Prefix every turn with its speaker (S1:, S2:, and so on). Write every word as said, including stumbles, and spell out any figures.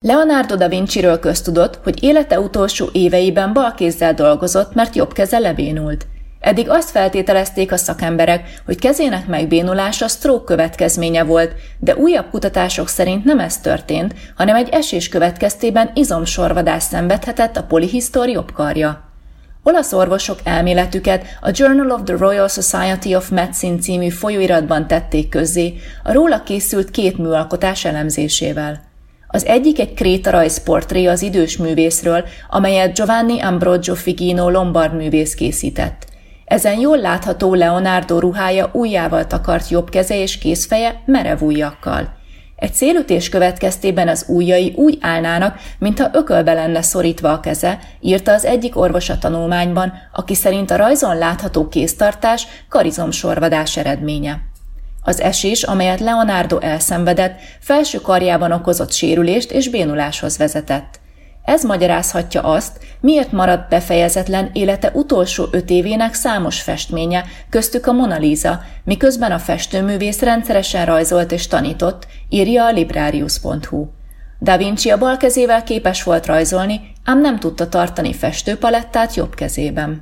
S1: Leonardo da Vinciről köztudott, hogy élete utolsó éveiben balkézzel dolgozott, mert jobb keze lebénult. Eddig azt feltételezték a szakemberek, hogy kezének megbénulása stroke következménye volt, de újabb kutatások szerint nem ez történt, hanem egy esés következtében izomsorvadást szenvedhetett a polihisztor jobb karja. Olasz orvosok elméletüket a Journal of the Royal Society of Medicine című folyóiratban tették közzé, a róla készült két műalkotás elemzésével. Az egyik egy krétarajz portré az idős művészről, amelyet Giovanni Ambrogio Figino lombard művész készített. Ezen jól látható Leonardo ruhája ujjával takart jobb keze és kézfeje merev ujjakkal. Egy szélütés következtében az ujjai úgy állnának, mintha ökölbe lenne szorítva a keze, írta az egyik orvos a tanulmányban, aki szerint a rajzon látható kéztartás karizomsorvadás eredménye. Az esés, amelyet Leonardo elszenvedett, felső karjában okozott sérülést és bénuláshoz vezetett. Ez magyarázhatja azt, miért maradt befejezetlen élete utolsó öt évének számos festménye, köztük a Mona Lisa, miközben a festőművész rendszeresen rajzolt és tanított, írja a librarius pont hu. Da Vinci a bal kezével képes volt rajzolni, ám nem tudta tartani festőpalettát jobb kezében.